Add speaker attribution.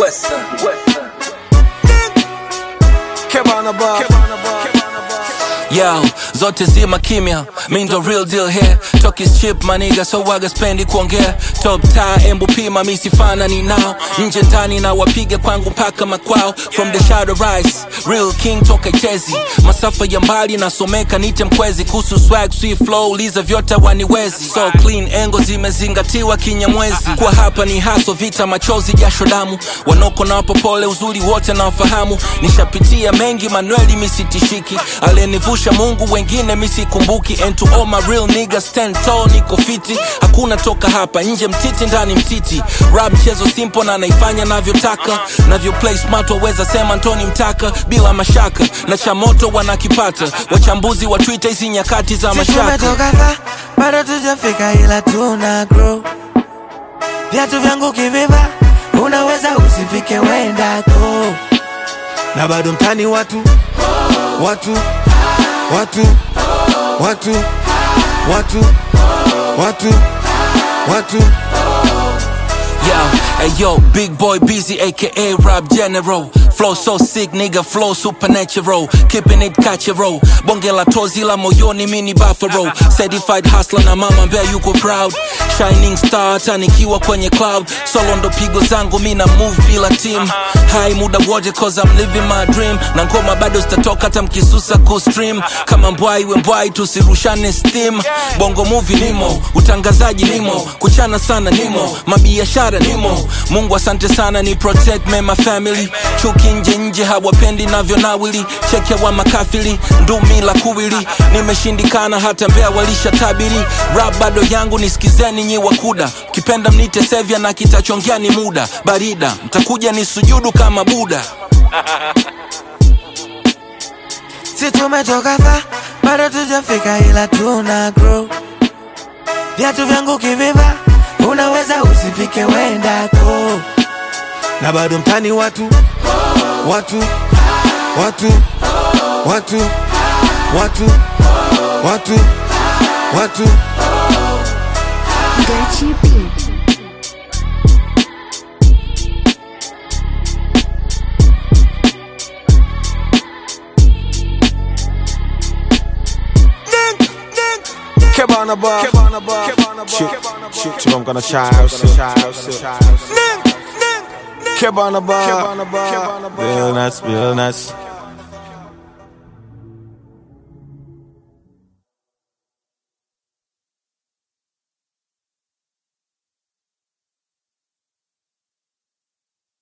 Speaker 1: Yo, zote zima kimya, mi ndo real deal here. Talk is cheap my nigga, so waga spendi kuongea. Top tie, embu pima, mi sifana ni nao. Nje ndani na wapiga kwangu mpaka makwao. From the shadow rise, real king toka chezi. Masafa ya mbali nasomeka nite mkwezi. Kusu swag, sweet flow, liza vyota waniwezi. So clean, engo zimezingatiwa kinyamwezi. Kwa hapa ni haso, vita machozi, jasho damu. Wanoko na wapopole, uzuri wote na wafahamu. Nishapitia mengi, Manueli misitishiki. Alenivusha Mungu, wengine misikumbuki. And to all my real niggas, stand tall, niko fiti. Hakuna toka hapa, nje mtiti, ndani mtiti. Rap mchezo simple na naifanya navyotaka. Navyo play smart, waweza sema Antoni Mtaka. Bila mashaka, na cha moto wanakipata. Wachambuzi wa Twitter hizi nyakati za mashaka.
Speaker 2: Tumetoka fa, bado tujafika ila tuna grow. Viatu vyangu kiviva, unaweza usifike wendako. Na bado mtani watu
Speaker 1: Yo, big boy busy aka Rap General. Flow so sick nigga, flow supernatural. Keeping it catch-a-roll. Bonge la tozi la moyoni mini buffalo. Certified hustler na mama mbea yuko proud. Shining star tanikiwa kwenye cloud. Solo ndo pigo zangu mina move bila team. High muda wote cause I'm living my dream. Na ngoma bado zitatoka tamkisusa kustream. Kama mbwai we mbwai tusirushane steam. Bongo movie nimo, utangazaji nimo. Kuchana sana nimo, mabiashara nimo. Mungu asante sana ni protect me my family. Chuki nje hawapendi navyo nawili. Cheke wa makafili, ndumi la kuwili. Nimeshindikana hata mbea walisha tabiri. Rap bado yangu nisikizeni nyi wakuda. Kipenda mnite sevya na kitachongea ni muda. Barida, mtakuja ni sujudu kama Buddha.
Speaker 2: Si tumetoka fa, bado tujafika ila tuna grow. Viatu vyangu kiviva, unaweza usifike wendako. Na bado mtani watu
Speaker 3: Gachi Beat.
Speaker 4: Kebana bar. Shit, I'm gonna try out. Kebana bar. Real nuts.